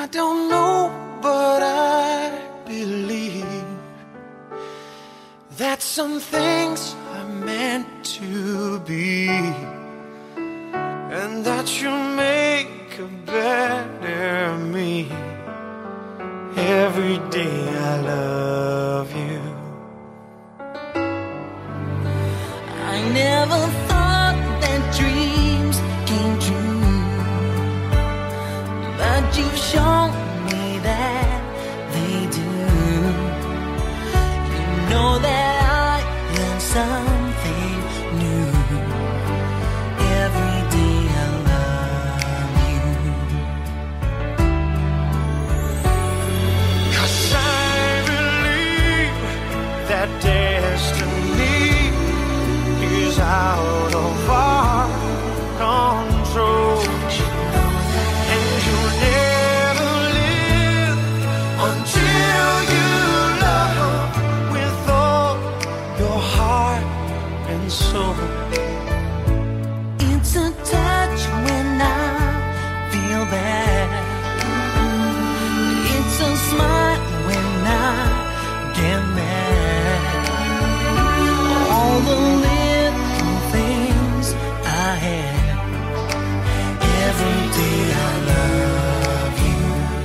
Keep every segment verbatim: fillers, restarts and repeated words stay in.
don't know, but I believe that some things are meant to be, and that you'll make a better me. Every day I love you. I never thought that dreams came true, but you've shown me that they do. You know that I am something new. Every day I love you. 'Cause I believe that destiny is out of our control, and you'll never live until you love with all your heart and soul. It's a touch when I feel bad. It's a smile when I get mad. All the little things I have. Every day I love you.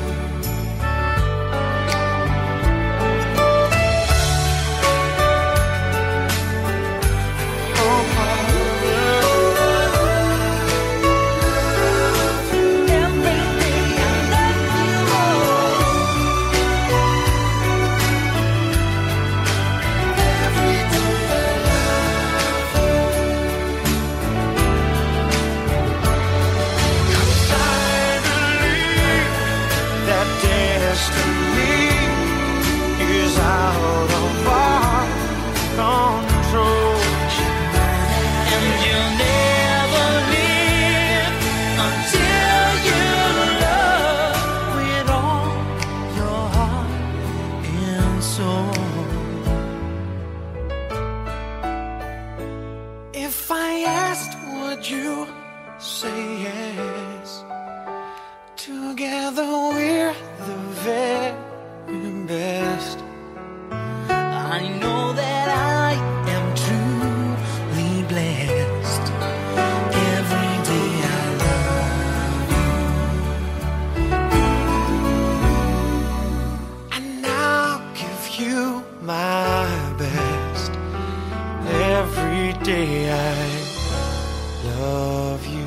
Destiny is out of our control, And you'll never live until you love with all your heart and soul. if I asked, would you say yes? Together we're the very best. I know that I am truly blessed. Every day I love you. And I'll give you my best. Every day I love you.